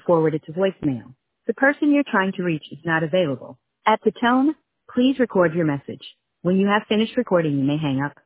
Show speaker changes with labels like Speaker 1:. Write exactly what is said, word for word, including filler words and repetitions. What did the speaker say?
Speaker 1: forwarded to voicemail. The person you're trying to reach is not available. At the tone, please record your message. When you have finished recording, you may hang up.